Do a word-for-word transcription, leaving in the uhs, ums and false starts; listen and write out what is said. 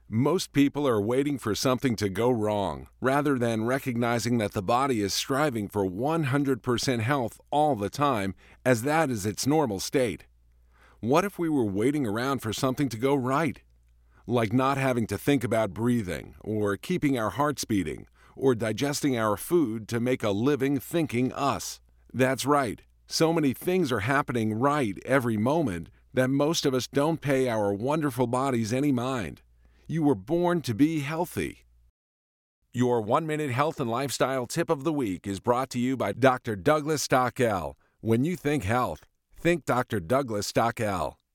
Most people are waiting for something to go wrong, rather than recognizing that the body is striving for one hundred percent health all the time, as that is its normal state. What if we were waiting around for something to go right? Like not having to think about breathing, or keeping our hearts beating, or digesting our food to make a living thinking us. That's right. So many things are happening right every moment that most of us don't pay our wonderful bodies any mind. You were born to be healthy. Your one-minute health and lifestyle tip of the week is brought to you by Doctor Douglas Stockel. When you think health, think Doctor Douglas Stockel.